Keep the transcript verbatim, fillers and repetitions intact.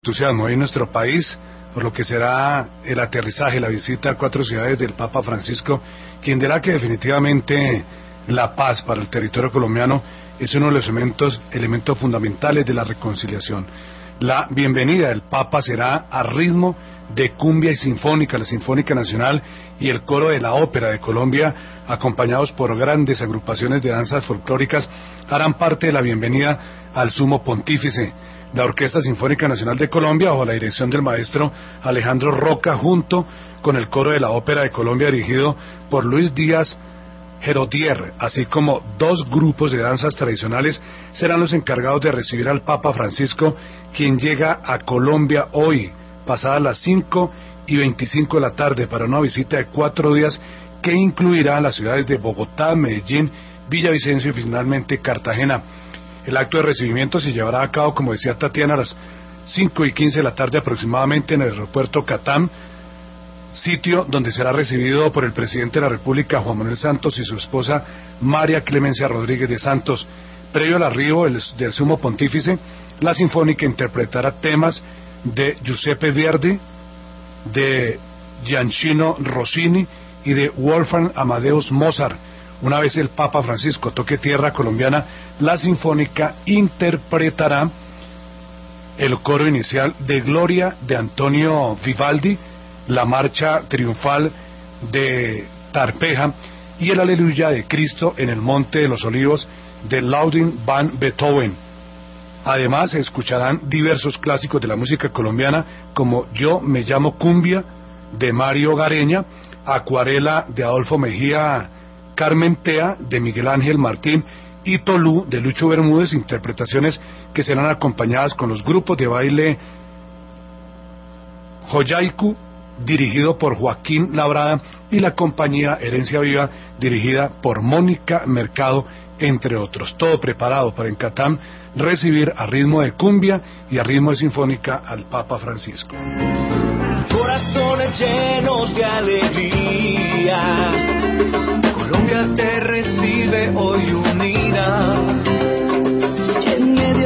entusiasmo hoy en nuestro país por lo que será el aterrizaje, la visita a cuatro ciudades del Papa Francisco, quien dirá que definitivamente la paz para el territorio colombiano es uno de los elementos, elementos fundamentales de la reconciliación. La bienvenida del Papa será a ritmo de cumbia y sinfónica, la Sinfónica Nacional y el Coro de la Ópera de Colombia, acompañados por grandes agrupaciones de danzas folclóricas, harán parte de la bienvenida al Sumo Pontífice. La Orquesta Sinfónica Nacional de Colombia, bajo la dirección del maestro Alejandro Roca, junto con el Coro de la Ópera de Colombia, dirigido por Luis Díaz Herodier, así como dos grupos de danzas tradicionales, serán los encargados de recibir al Papa Francisco, quien llega a Colombia hoy, pasadas las cinco y veinticinco de la tarde, para una visita de cuatro días que incluirá las ciudades de Bogotá, Medellín, Villavicencio y finalmente Cartagena. El acto de recibimiento se llevará a cabo, como decía Tatiana, a las cinco y quince de la tarde aproximadamente en el aeropuerto Catam, sitio donde será recibido por el presidente de la República, Juan Manuel Santos, y su esposa María Clemencia Rodríguez de Santos. Previo al arribo del, del Sumo Pontífice, la Sinfónica interpretará temas de Giuseppe Verdi, de Giacchino Rossini y de Wolfgang Amadeus Mozart. Una vez el Papa Francisco toque tierra colombiana, la Sinfónica interpretará el coro inicial de Gloria de Antonio Vivaldi, la marcha triunfal de Tarpeja y el Aleluya de Cristo en el Monte de los Olivos de Ludwig van Beethoven. Además, se escucharán diversos clásicos de la música colombiana como Yo me llamo Cumbia de Mario Gareña, Acuarela de Adolfo Mejía, Carmentea de Miguel Ángel Martín y Tolú de Lucho Bermúdez, interpretaciones que serán acompañadas con los grupos de baile Joyaiku, dirigido por Joaquín Labrada, y la compañía Herencia Viva, dirigida por Mónica Mercado, entre otros. Todo preparado para en Catam recibir a ritmo de cumbia y a ritmo de sinfónica al Papa Francisco. Corazones llenos de alegría,